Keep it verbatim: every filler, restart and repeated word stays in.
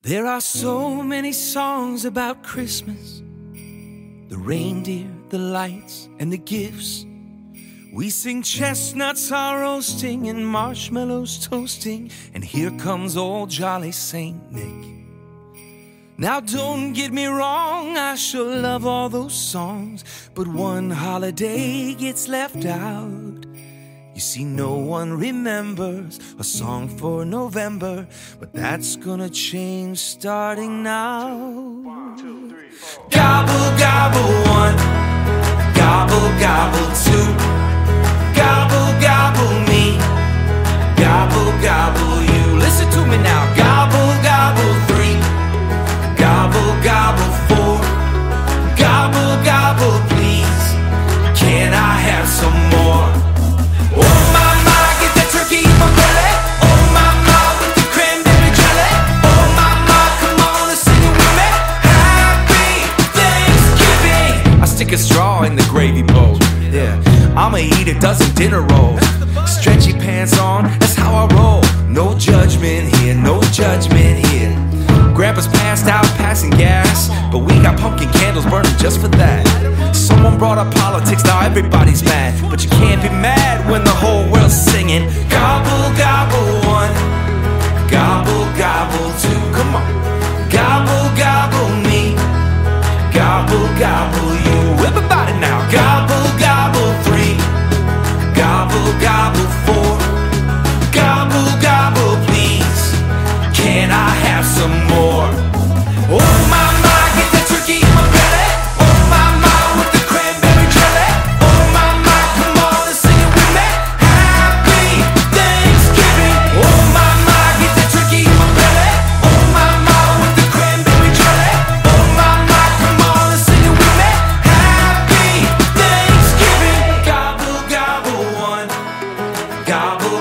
There are so many songs about Christmas, the reindeer, the lights, and the gifts. We sing chestnuts are roasting and marshmallows toasting, and here comes old jolly Saint Nick. Now don't get me wrong, I sure love all those songs, but one holiday gets left out. You see, no one remembers a song for November, but that's gonna change starting now. One, two, three, four. Gobble, gobble one, gobble, gobble two, gobble, gobble me, gobble, gobble you. Listen to me now. Gobble, gobble three, gobble, gobble four, gobble, gobble please. Can I have some more? Oh my my, get that turkey in my belly. Oh my my, with the cranberry jelly. Oh my my, come on and sing it with me. Happy Thanksgiving. I stick a straw in the gravy bowl. Yeah, I'ma eat a dozen dinner rolls. Stretchy pants on, that's how I roll. No judgment here, no judgment here. Grandpa's passed out, passing gas, but we got pumpkin candles burning just for that. Someone brought up politics, now everybody's mad, but you can't be mad when the whole world's singing. Gobble, gobble one, gobble, gobble two, come on. Gobble, gobble me, gobble, gobble you. Everybody now. Gobble, gobble three, gobble, gobble four, gobble, gobble please. Can I have some more? Oh my my, get that turkey in my belly. Oh my my, with the cranberry jelly. Oh my my, come on and sing it with me. Happy Thanksgiving. Oh my my, get that turkey in my belly. Oh my my, with the cranberry jelly. Oh my my, come on and sing it with me. Happy Thanksgiving. Gobble, gobble one, gobble,